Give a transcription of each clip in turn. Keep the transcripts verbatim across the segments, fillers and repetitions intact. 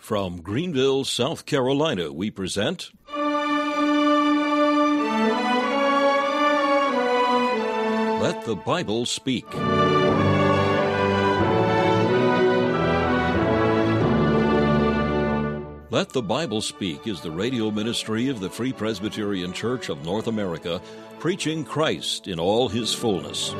From Greenville, South Carolina, we present Let the Bible Speak. Let the Bible Speak is the radio ministry of the Free Presbyterian Church of North America, preaching Christ in all his fullness.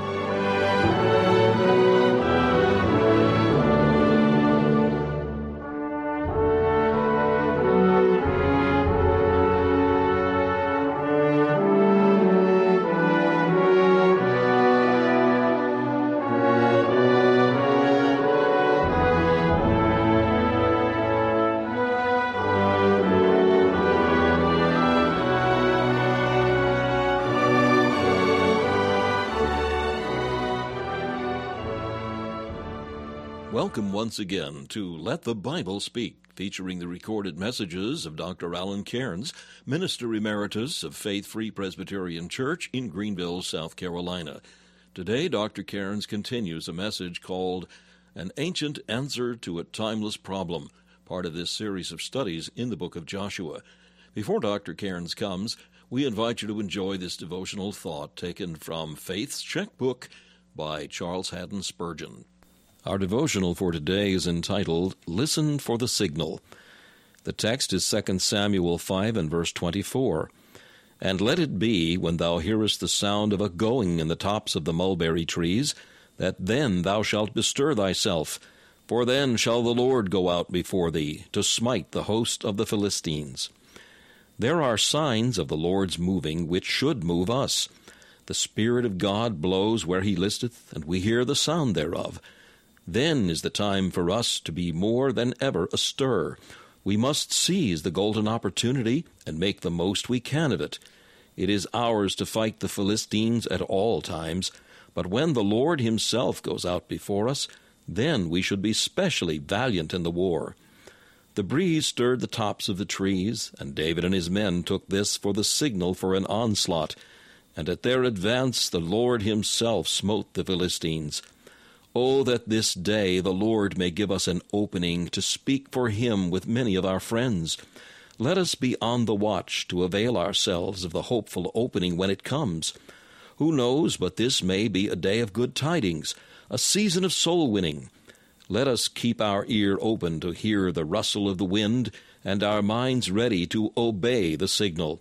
Welcome once again to Let the Bible Speak, featuring the recorded messages of Doctor Alan Cairns, Minister Emeritus of Faith Free Presbyterian Church in Greenville, South Carolina. Today, Doctor Cairns continues a message called An Ancient Answer to a Timeless Problem, part of this series of studies in the book of Joshua. Before Doctor Cairns comes, we invite you to enjoy this devotional thought taken from Faith's Checkbook by Charles Haddon Spurgeon. Our devotional for today is entitled, Listen for the Signal. The text is Second Samuel five and verse twenty-four. And let it be, when thou hearest the sound of a going in the tops of the mulberry trees, that then thou shalt bestir thyself, for then shall the Lord go out before thee, to smite the host of the Philistines. There are signs of the Lord's moving which should move us. The Spirit of God blows where he listeth, and we hear the sound thereof. Then is the time for us to be more than ever astir. We must seize the golden opportunity and make the most we can of it. It is ours to fight the Philistines at all times, but when the Lord himself goes out before us, then we should be specially valiant in the war. The breeze stirred the tops of the trees, and David and his men took this for the signal for an onslaught, and at their advance the Lord himself smote the Philistines. Oh, that this day the Lord may give us an opening to speak for him with many of our friends. Let us be on the watch to avail ourselves of the hopeful opening when it comes. Who knows but this may be a day of good tidings, a season of soul winning. Let us keep our ear open to hear the rustle of the wind, and our minds ready to obey the signal.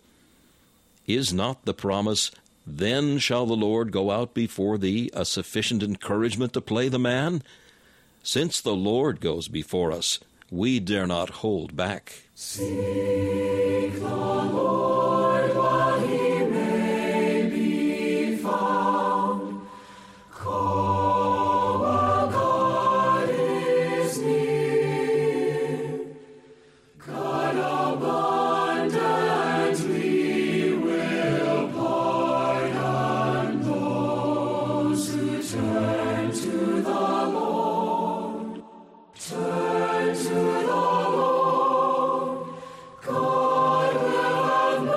Is not the promise, Then shall the Lord go out before thee, a sufficient encouragement to play the man? Since the Lord goes before us, we dare not hold back. Seek the Lord while he may be found. Call while God is near. God abundantly will pardon those who turn to the Lord. Turn to the Lord. God will have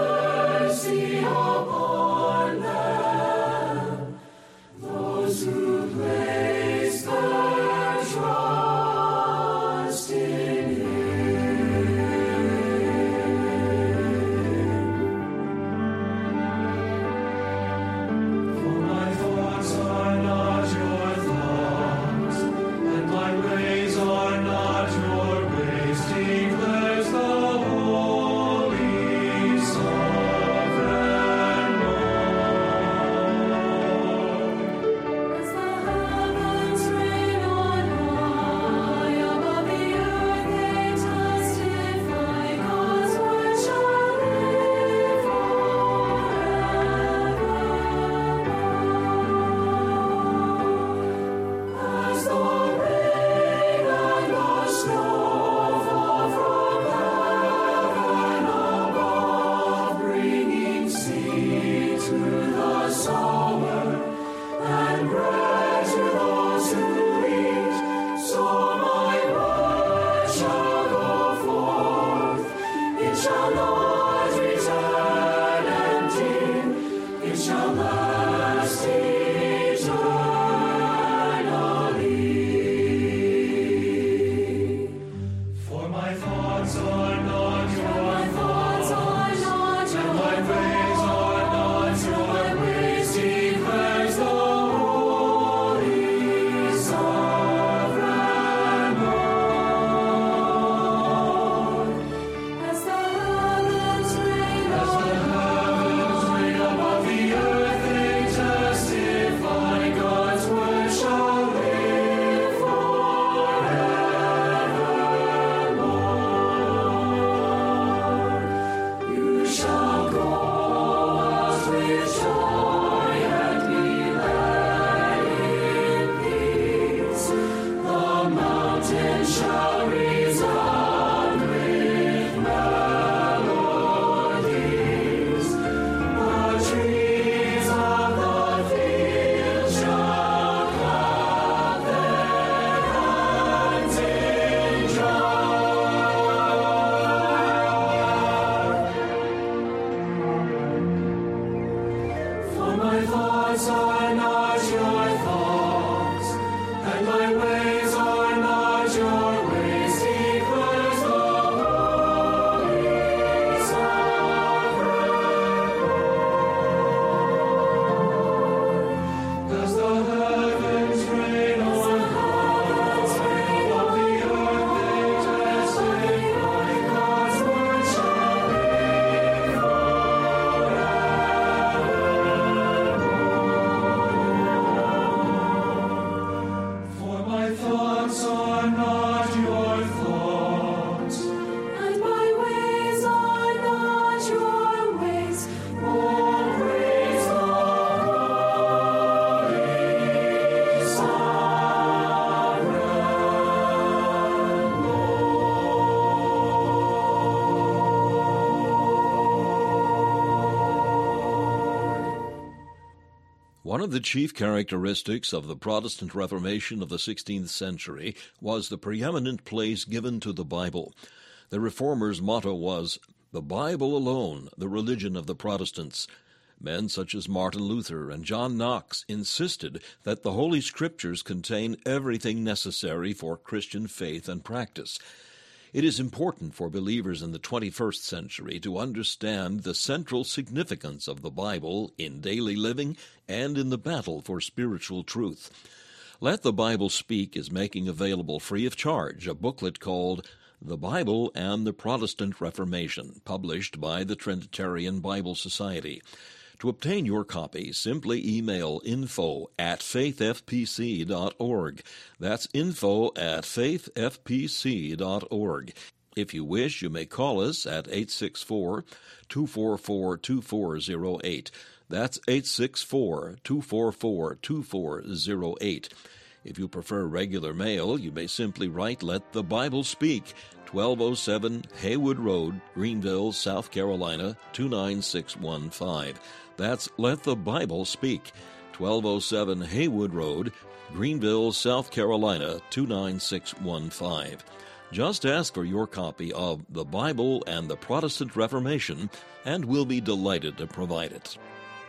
One of the chief characteristics of the Protestant Reformation of the sixteenth century was the preeminent place given to the Bible. The Reformers' motto was, "The Bible alone, the religion of the Protestants." Men such as Martin Luther and John Knox insisted that the Holy Scriptures contain everything necessary for Christian faith and practice. It is important for believers in the twenty-first century to understand the central significance of the Bible in daily living and in the battle for spiritual truth. Let the Bible Speak is making available free of charge a booklet called The Bible and the Protestant Reformation, published by the Trinitarian Bible Society. To obtain your copy, simply email info at faith f p c dot org. That's info at faith f p c dot org. If you wish, you may call us at eight six four, two four four, two four zero eight. That's eight six four, two four four, two four zero eight. If you prefer regular mail, you may simply write Let the Bible Speak, twelve oh seven Haywood Road, Greenville, South Carolina, two nine six one five. That's Let the Bible Speak, twelve oh seven Haywood Road, Greenville, South Carolina, two nine six one five. Just ask for your copy of The Bible and the Protestant Reformation, and we'll be delighted to provide it.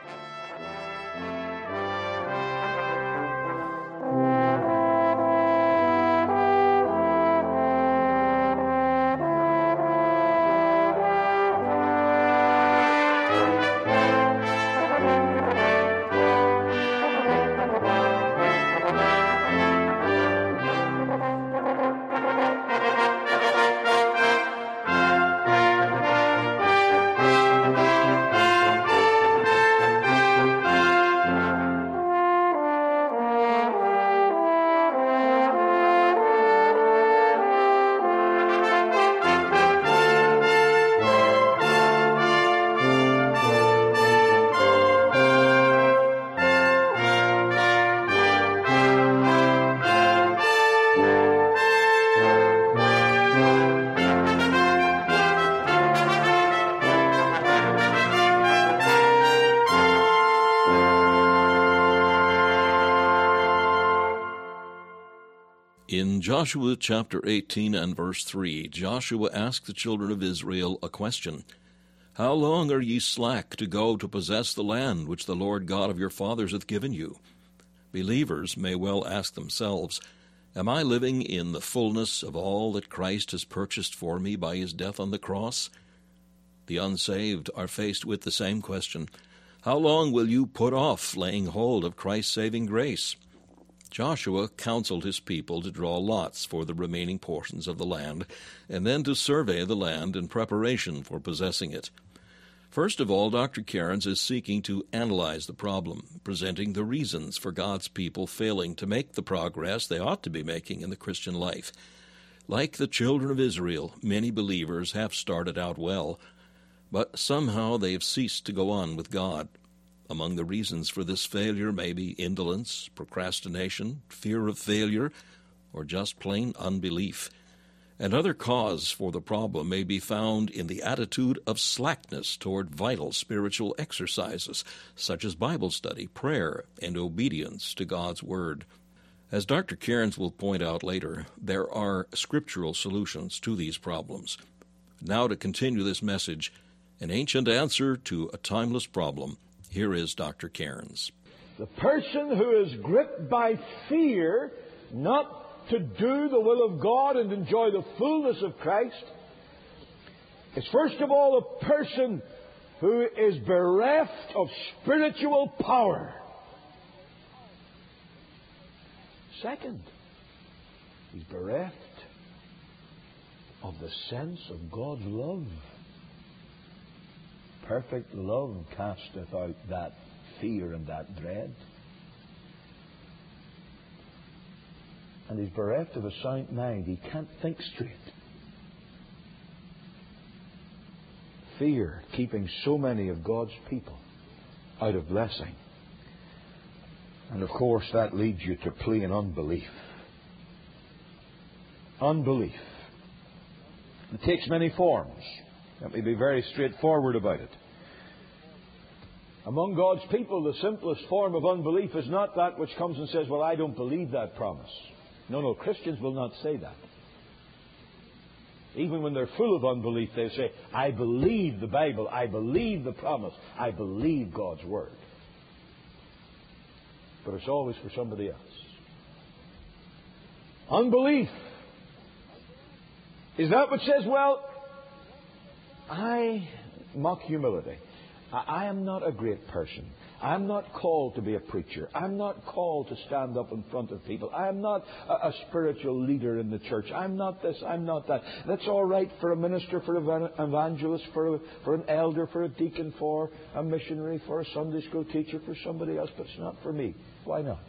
In Joshua chapter eighteen and verse three, Joshua asked the children of Israel a question. How long are ye slack to go to possess the land which the Lord God of your fathers hath given you? Believers may well ask themselves, Am I living in the fullness of all that Christ has purchased for me by his death on the cross? The unsaved are faced with the same question. How long will you put off laying hold of Christ's saving grace? Joshua counseled his people to draw lots for the remaining portions of the land, and then to survey the land in preparation for possessing it. First of all, Doctor Cairns is seeking to analyze the problem, presenting the reasons for God's people failing to make the progress they ought to be making in the Christian life. Like the children of Israel, many believers have started out well, but somehow they have ceased to go on with God. Among the reasons for this failure may be indolence, procrastination, fear of failure, or just plain unbelief. Another cause for the problem may be found in the attitude of slackness toward vital spiritual exercises, such as Bible study, prayer, and obedience to God's Word. As Doctor Cairns will point out later, there are scriptural solutions to these problems. Now to continue this message, an ancient answer to a timeless problem. Here is Doctor Cairns. The person who is gripped by fear not to do the will of God and enjoy the fullness of Christ is first of all a person who is bereft of spiritual power. Second, he's bereft of the sense of God's love. Perfect love casteth out that fear and that dread. And he's bereft of a sound mind. He can't think straight. Fear keeping so many of God's people out of blessing. And of course that leads you to plain unbelief. Unbelief. It takes many forms. Let me be very straightforward about it. Among God's people, the simplest form of unbelief is not that which comes and says, well, I don't believe that promise. No, no, Christians will not say that. Even when they're full of unbelief, they say, I believe the Bible, I believe the promise, I believe God's Word. But it's always for somebody else. Unbelief is that which says, well, I mock humility. I am not a great person. I'm not called to be a preacher. I'm not called to stand up in front of people. I'm not a, a spiritual leader in the church. I'm not this, I'm not that. That's all right for a minister, for an evangelist, for, a, for an elder, for a deacon, for a missionary, for a Sunday school teacher, for somebody else, but it's not for me. Why not?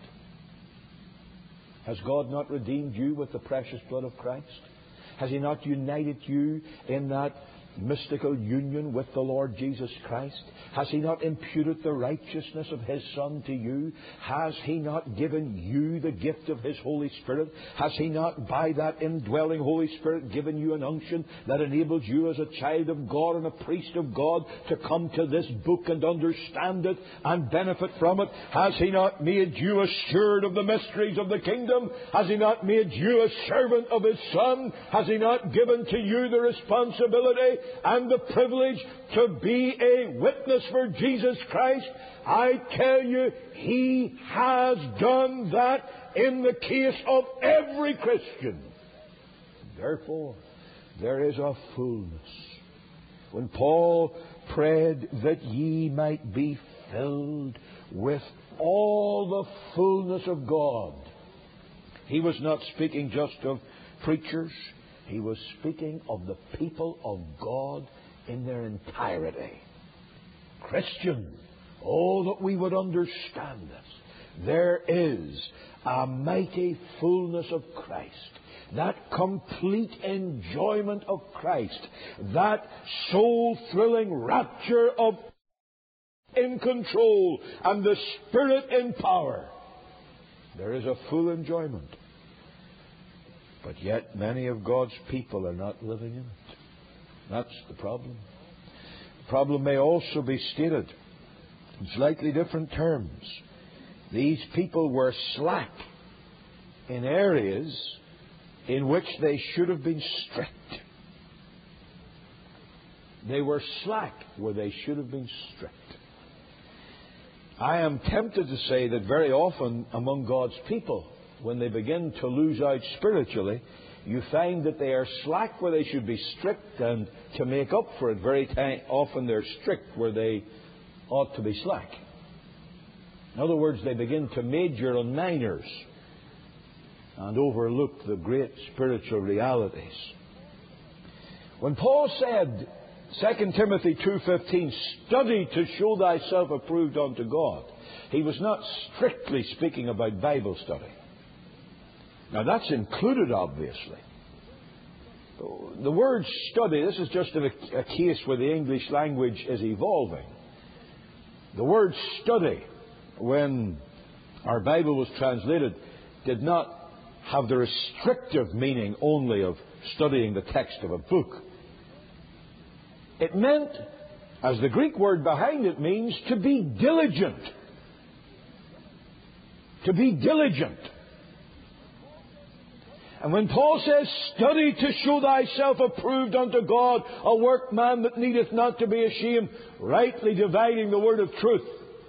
Has God not redeemed you with the precious blood of Christ? Has He not united you in that mystical union with the Lord Jesus Christ? Has He not imputed the righteousness of His Son to you? Has He not given you the gift of His Holy Spirit? Has He not, by that indwelling Holy Spirit, given you an unction that enables you as a child of God and a priest of God to come to this book and understand it and benefit from it? Has He not made you a steward of the mysteries of the kingdom? Has He not made you a servant of His Son? Has He not given to you the responsibility and the privilege to be a witness for Jesus Christ? I tell you, He has done that in the case of every Christian. Therefore, there is a fullness. When Paul prayed that ye might be filled with all the fullness of God, he was not speaking just of preachers. He was speaking of the people of God in their entirety. Christian, oh, that we would understand this. There is a mighty fullness of Christ. That complete enjoyment of Christ. That soul-thrilling rapture of in control and the Spirit in power. There is a full enjoyment. But yet many of God's people are not living in it. That's the problem. The problem may also be stated in slightly different terms. These people were slack in areas in which they should have been strict. They were slack where they should have been strict. I am tempted to say that very often among God's people, when they begin to lose out spiritually, you find that they are slack where they should be strict, and to make up for it, very t- often they're strict where they ought to be slack. In other words, they begin to major on minors and overlook the great spiritual realities. When Paul said, Second Timothy two fifteen, study to show thyself approved unto God, he was not strictly speaking about Bible study. Now that's included, obviously. The word study, this is just a, a case where the English language is evolving. The word study, when our Bible was translated, did not have the restrictive meaning only of studying the text of a book. It meant, as the Greek word behind it means, to be diligent. To be diligent. And when Paul says, study to show thyself approved unto God, a workman that needeth not to be ashamed, rightly dividing the word of truth,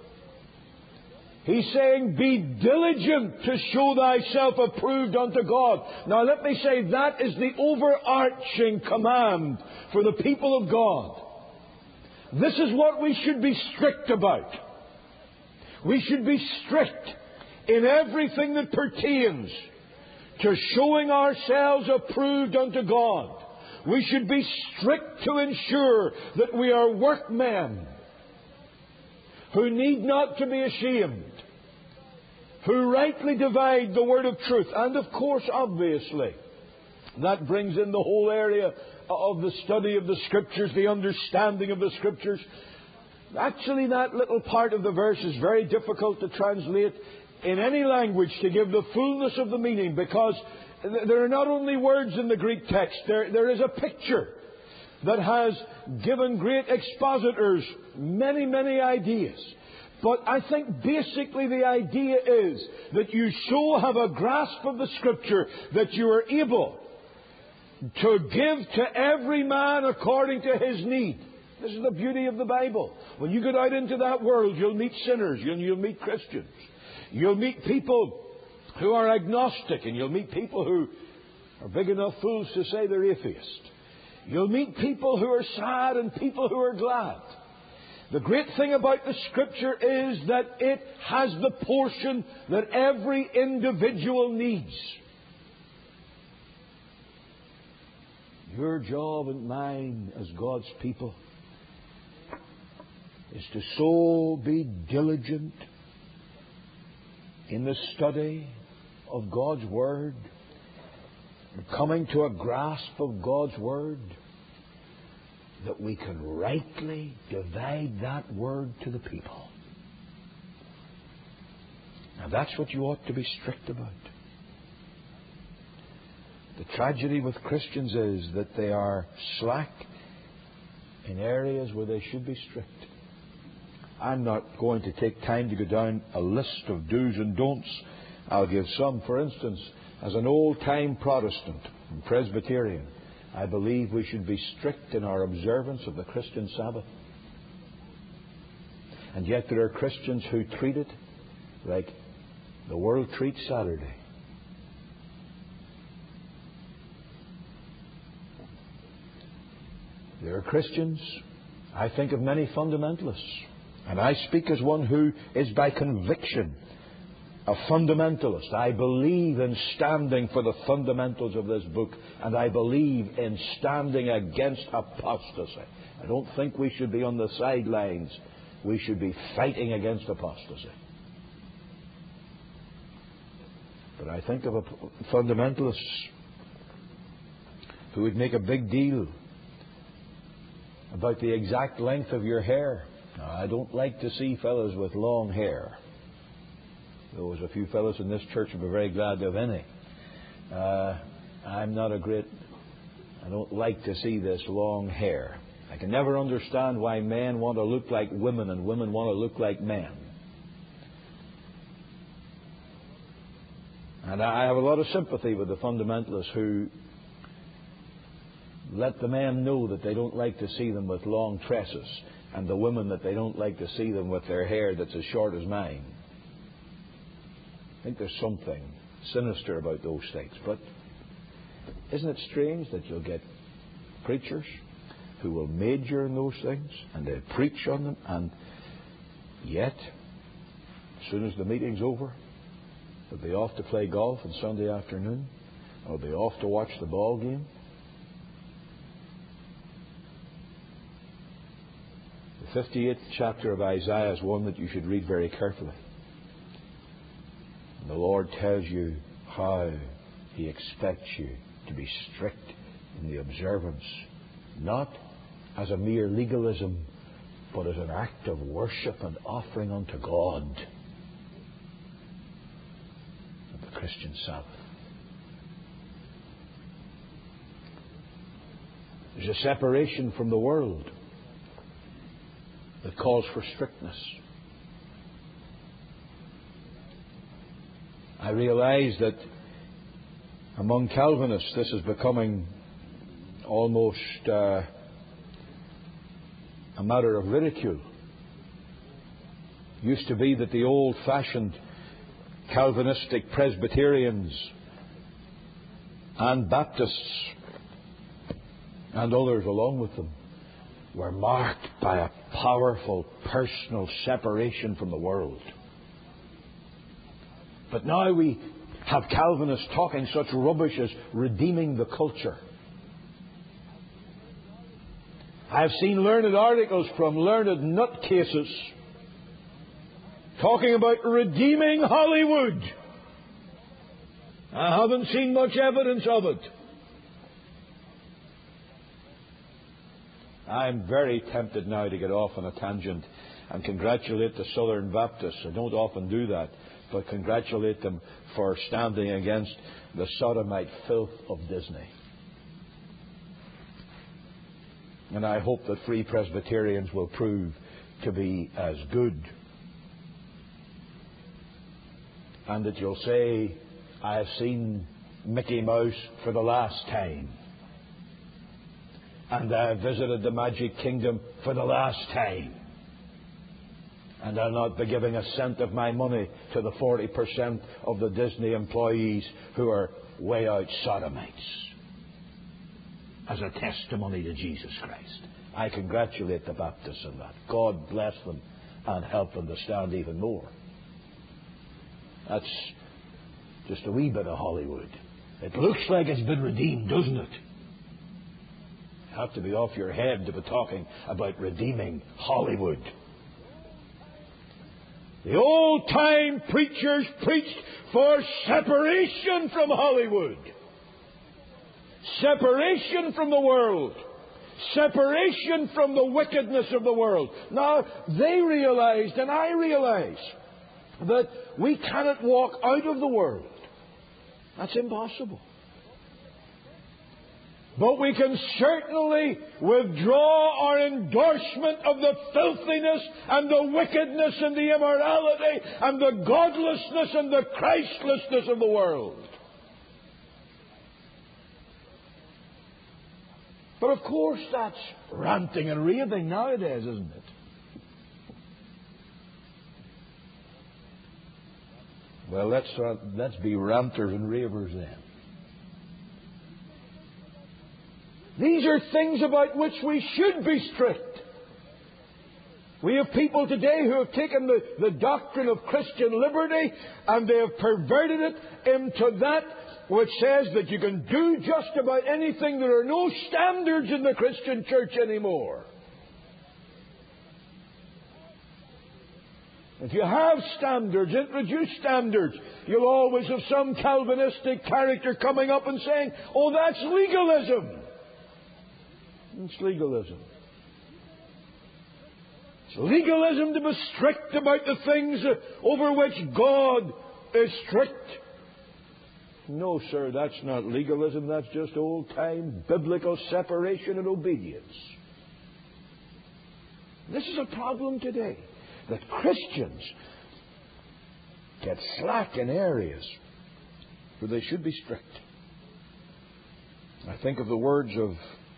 he's saying, be diligent to show thyself approved unto God. Now let me say, that is the overarching command for the people of God. This is what we should be strict about. We should be strict in everything that pertains to showing ourselves approved unto God. We should be strict to ensure that we are workmen who need not to be ashamed, who rightly divide the word of truth. And of course, obviously, that brings in the whole area of the study of the Scriptures, the understanding of the Scriptures. Actually, that little part of the verse is very difficult to translate in any language to give the fullness of the meaning, because there are not only words in the Greek text, there, there is a picture that has given great expositors many, many ideas. But I think basically the idea is that you so have a grasp of the Scripture that you are able to give to every man according to his need. This is the beauty of the Bible. When you get out into that world, you'll meet sinners, you'll, you'll meet Christians. You'll meet people who are agnostic, and you'll meet people who are big enough fools to say they're atheist. You'll meet people who are sad and people who are glad. The great thing about the Scripture is that it has the portion that every individual needs. Your job and mine as God's people is to so be diligent in the study of God's Word, coming to a grasp of God's Word, that we can rightly divide that Word to the people. Now that's what you ought to be strict about. The tragedy with Christians is that they are slack in areas where they should be strict. I'm not going to take time to go down a list of do's and don'ts. I'll give some. For instance, as an old-time Protestant and Presbyterian, I believe we should be strict in our observance of the Christian Sabbath. And yet there are Christians who treat it like the world treats Saturday. There are Christians, I think of many fundamentalists, and I speak as one who is by conviction a fundamentalist. I believe in standing for the fundamentals of this book, and I believe in standing against apostasy. I don't think we should be on the sidelines. We should be fighting against apostasy. But I think of fundamentalists who would make a big deal about the exact length of your hair. Now, I don't like to see fellows with long hair. There was a few fellows in this church would be very glad to have any. Uh, I'm not a great... I don't like to see this long hair. I can never understand why men want to look like women and women want to look like men. And I have a lot of sympathy with the fundamentalists who let the men know that they don't like to see them with long tresses, and the women that they don't like to see them with their hair that's as short as mine. I think there's something sinister about those things. But isn't it strange that you'll get preachers who will major in those things, and they'll preach on them, and yet, as soon as the meeting's over, they'll be off to play golf on Sunday afternoon, or they'll be off to watch the ball game. The fifty-eighth chapter of Isaiah is one that you should read very carefully. And the Lord tells you how He expects you to be strict in the observance, not as a mere legalism, but as an act of worship and offering unto God of the Christian Sabbath. There's a separation from the world that calls for strictness. I realize that among Calvinists this is becoming almost uh, a matter of ridicule. It used to be that the old-fashioned Calvinistic Presbyterians and Baptists and others along with them were marked by a powerful personal separation from the world. But now we have Calvinists talking such rubbish as redeeming the culture. I have seen learned articles from learned nutcases talking about redeeming Hollywood. I haven't seen much evidence of it. I'm very tempted now to get off on a tangent and congratulate the Southern Baptists. I don't often do that, but congratulate them for standing against the sodomite filth of Disney. And I hope that Free Presbyterians will prove to be as good and that you'll say, I have seen Mickey Mouse for the last time, and I have visited the Magic Kingdom for the last time, and I'll not be giving a cent of my money to the forty percent of the Disney employees who are way out sodomites, as a testimony to Jesus Christ. I congratulate the Baptists on that. God bless them and help them to stand even more. That's just a wee bit of Hollywood. It looks like it's been redeemed, doesn't it? You have to be off your head to be talking about redeeming Hollywood. The old-time preachers preached for separation from Hollywood. Separation from the world. Separation from the wickedness of the world. Now, they realized, and I realize, that we cannot walk out of the world. That's impossible. But we can certainly withdraw our endorsement of the filthiness and the wickedness and the immorality and the godlessness and the Christlessness of the world. But of course that's ranting and raving nowadays, isn't it? Well, let's, uh, let's be ranters and ravers then. These are things about which we should be strict. We have people today who have taken the, the doctrine of Christian liberty and they have perverted it into that which says that you can do just about anything. There are no standards in the Christian church anymore. If you have standards, introduce standards, you'll always have some Calvinistic character coming up and saying, oh, that's legalism. It's legalism. It's legalism to be strict about the things over which God is strict. No, sir, that's not legalism. That's just old-time biblical separation and obedience. This is a problem today, that Christians get slack in areas where they should be strict. I think of the words of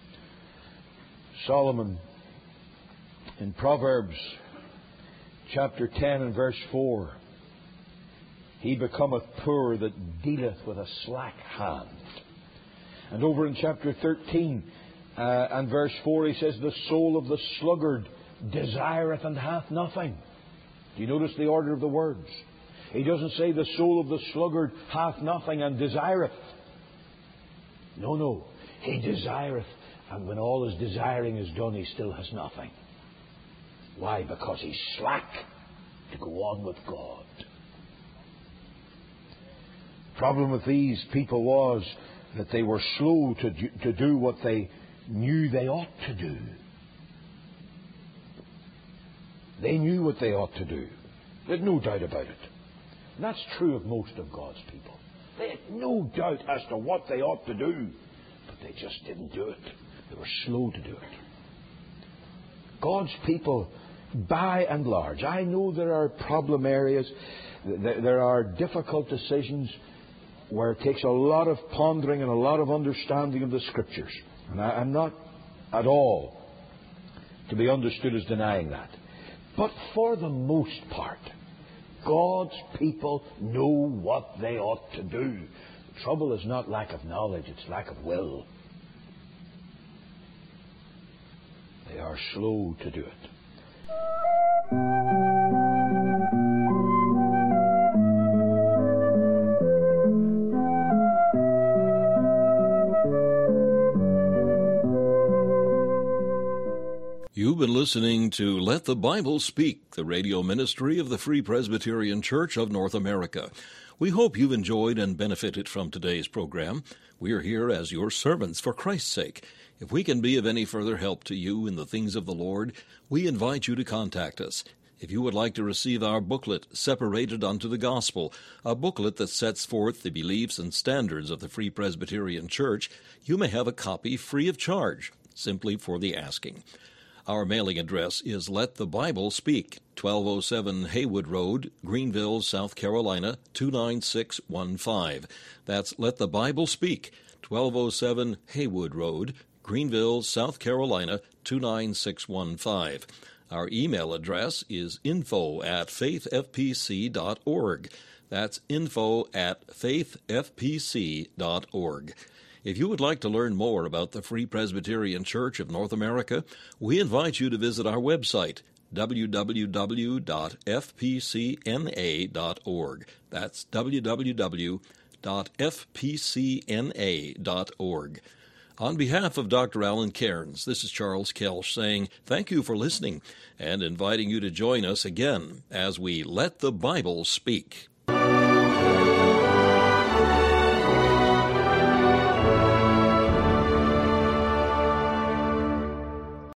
Solomon in Proverbs chapter ten and verse four. He becometh poor that dealeth with a slack hand. And over in chapter thirteen uh, and verse four, he says, the soul of the sluggard desireth and hath nothing. Do you notice the order of the words? He doesn't say the soul of the sluggard hath nothing and desireth. No, no. He desireth, and when all his desiring is done, he still has nothing. Why? Because he's slack to go on with God. The problem with these people was that they were slow to do, to do what they knew they ought to do. They knew what they ought to do. They had no doubt about it. And that's true of most of God's people. They had no doubt as to what they ought to do, but they just didn't do it. They were slow to do it. God's people, by and large, I know there are problem areas, there are difficult decisions where it takes a lot of pondering and a lot of understanding of the Scriptures. And I, I'm not at all to be understood as denying that. But for the most part, God's people know what they ought to do. The trouble is not lack of knowledge, it's lack of will. They are slow to do it. You've been listening to Let the Bible Speak, the radio ministry of the Free Presbyterian Church of North America. We hope you've enjoyed and benefited from today's program. We are here as your servants for Christ's sake. If we can be of any further help to you in the things of the Lord, we invite you to contact us. If you would like to receive our booklet, Separated Unto the Gospel, a booklet that sets forth the beliefs and standards of the Free Presbyterian Church, you may have a copy free of charge, simply for the asking. Our mailing address is Let the Bible Speak, twelve oh seven Haywood Road, Greenville, South Carolina, two nine six one five. That's Let the Bible Speak, twelve oh seven Haywood Road, Greenville, South Carolina, two nine six one five. Our email address is info at faith f p c dot org. That's info at faith f p c dot org. If you would like to learn more about the Free Presbyterian Church of North America, we invite you to visit our website, w w w dot f p c n a dot org. That's w w w dot f p c n a dot org. On behalf of Doctor Alan Cairns, this is Charles Kelsch saying thank you for listening and inviting you to join us again as we Let the Bible Speak.